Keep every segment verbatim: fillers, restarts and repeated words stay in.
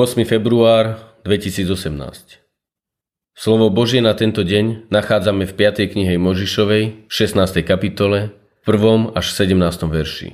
ôsmy február dvetisícosemnásť. Slovo Božie na tento deň nachádzame v piatej knihe Mojžišovej, šestnástej kapitole, prvom až sedemnástom verši.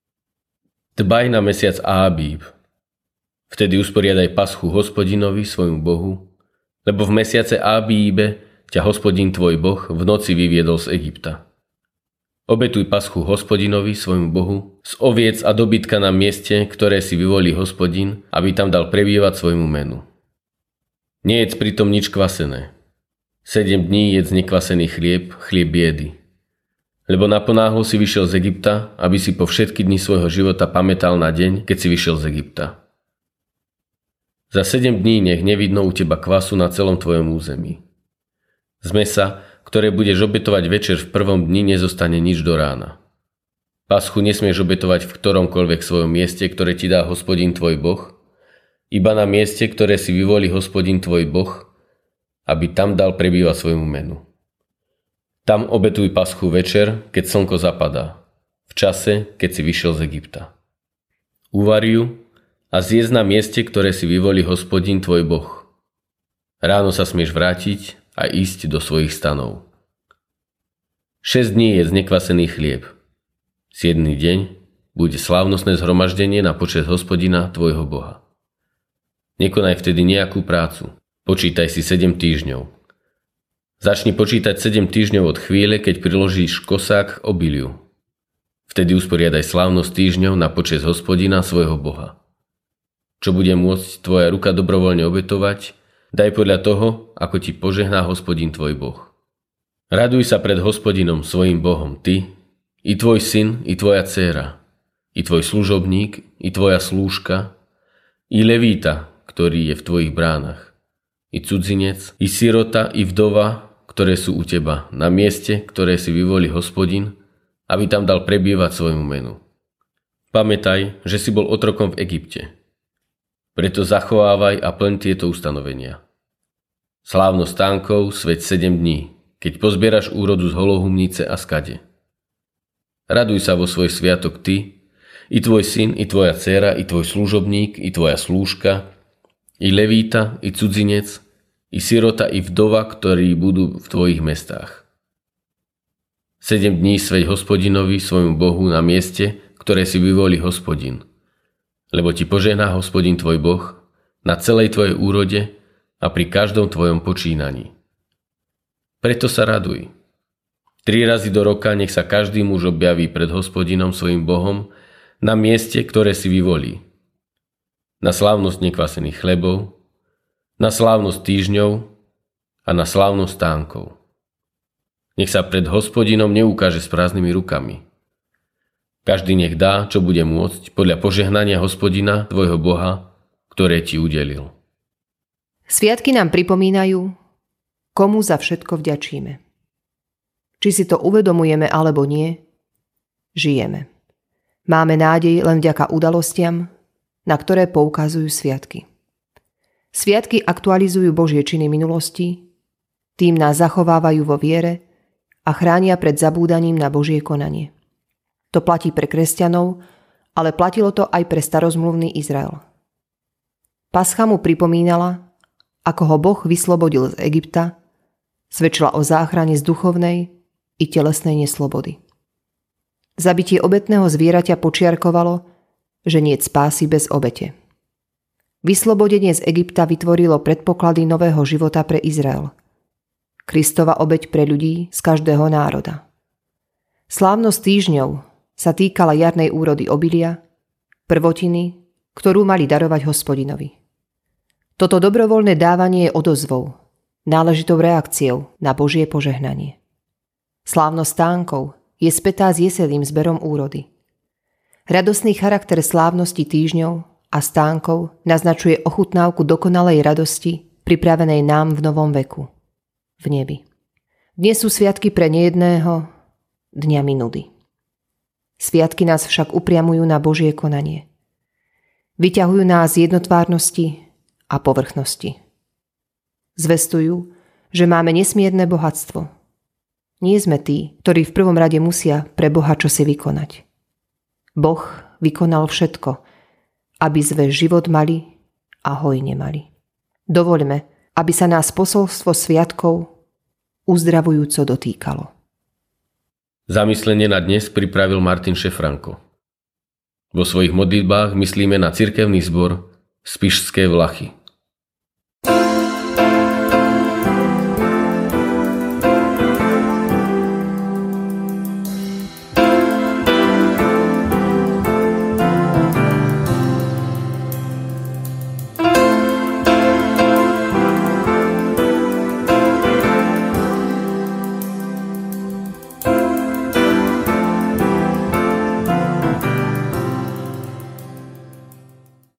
Dbaj na mesiac Ábíb. Vtedy usporiadaj paschu Hospodinovi, svojmu Bohu, lebo v mesiace Ábíbe ťa Hospodin tvoj Boh v noci vyviedol z Egypta. Obetuj paschu Hospodinovi, svojmu Bohu, z oviec a dobytka na mieste, ktoré si vyvolí Hospodin, aby tam dal prebývať svojmu menu. Nejedz pritom nič kvasené. Sedem dní jedz nekvasený chlieb, chlieb biedy. Lebo naponáhlo si vyšiel z Egypta, aby si po všetky dni svojho života pamätal na deň, keď si vyšiel z Egypta. Za sedem dní nech nevidno u teba kvasu na celom tvojom území. Z mesa, ktoré budeš obetovať večer v prvom dni, nezostane nič do rána. Paschu nesmieš obetovať v ktoromkoľvek svojom mieste, ktoré ti dá Hospodin tvoj Boh, iba na mieste, ktoré si vyvolí Hospodin tvoj Boh, aby tam dal prebývať svojmu menu. Tam obetuj paschu večer, keď slnko zapadá, v čase, keď si vyšiel z Egypta. Uvari ju a zjedz na mieste, ktoré si vyvolí Hospodin tvoj Boh. Ráno sa smieš vrátiť a ísť do svojich stanov. Šesť dní jedz nekvasený chlieb. Siedmy deň bude slávnostné zhromaždenie na počesť Hospodina tvojho Boha. Nekonaj vtedy nejakú prácu. Počítaj si sedem týždňov. Začni počítať sedem týždňov od chvíle, keď priložíš kosák k obiliu. Vtedy usporiadaj slávnosť týždňov na počesť Hospodina svojho Boha. Čo bude môcť tvoja ruka dobrovoľne obetovať, daj podľa toho, ako ti požehná Hospodin tvoj Boh. Raduj sa pred Hospodinom svojim Bohom ty, i tvoj syn, i tvoja dcéra, i tvoj služobník, i tvoja slúžka, i levíta, ktorý je v tvojich bránach, i cudzinec, i sirota, i vdova, ktoré sú u teba, na mieste, ktoré si vyvolí Hospodin, aby tam dal prebývať svojmu menu. Pamätaj, že si bol otrokom v Egypte. Preto zachovávaj a plň tieto ustanovenia. Slávnosť stánkov sveť sedem dní, keď pozbieraš úrodu z holohumnice a skade. Raduj sa vo svoj sviatok ty, i tvoj syn, i tvoja dcéra, i tvoj služobník, i tvoja slúžka, i levíta, i cudzinec, i sirota, i vdova, ktorí budú v tvojich mestách. Sedem dní sveť Hospodinovi, svojmu Bohu, na mieste, ktoré si vyvolí Hospodin. Lebo ti požehná Hospodin tvoj Boh na celej tvojej úrode a pri každom tvojom počínaní. Preto sa raduj. Tri razy do roka nech sa každý muž objaví pred Hospodinom svojim Bohom na mieste, ktoré si vyvolí. Na slávnosť nekvasených chlebov, na slávnosť týždňov a na slávnosť stánkov. Nech sa pred Hospodinom neukáže s prázdnymi rukami. Každý nech dá, čo bude môcť, podľa požehnania Hospodina, tvojho Boha, ktoré ti udelil. Sviatky nám pripomínajú, komu za všetko vďačíme. Či si to uvedomujeme alebo nie, žijeme. Máme nádej len vďaka udalostiam, na ktoré poukazujú sviatky. Sviatky aktualizujú Božie činy minulosti, tým nás zachovávajú vo viere a chránia pred zabúdaním na Božie konanie. To platí pre kresťanov, ale platilo to aj pre starozmluvný Izrael. Pascha mu pripomínala, ako ho Boh vyslobodil z Egypta, svedčila o záchrane z duchovnej i telesnej neslobody. Zabitie obetného zvieraťa počiarkovalo, že niet spásy bez obete. Vyslobodenie z Egypta vytvorilo predpoklady nového života pre Izrael. Kristova obeť pre ľudí z každého národa. Slávnosť týždňov sa týkala jarnej úrody obilia, prvotiny, ktorú mali darovať Hospodinovi. Toto dobrovoľné dávanie je odozvou, náležitou reakciou na Božie požehnanie. Slávnosť stánkov je spätá s jeseným zberom úrody. Radosný charakter slávnosti týždňov a stánkov naznačuje ochutnávku dokonalej radosti, pripravenej nám v novom veku, v nebi. Dnes sú sviatky pre nejedného dňami nudy. Sviatky nás však upriamujú na Božie konanie. Vyťahujú nás z jednotvárnosti a povrchnosti. Zvestujú, že máme nesmierne bohatstvo. Nie sme tí, ktorí v prvom rade musia pre Boha čosi vykonať. Boh vykonal všetko, aby sme život mali a hojne mali. Dovoľme, aby sa nás posolstvo sviatkov uzdravujúco dotýkalo. Zamyslenie na dnes pripravil Martin Šefranko. Vo svojich modlitbách myslíme na cirkevný zbor Spišské Vlachy.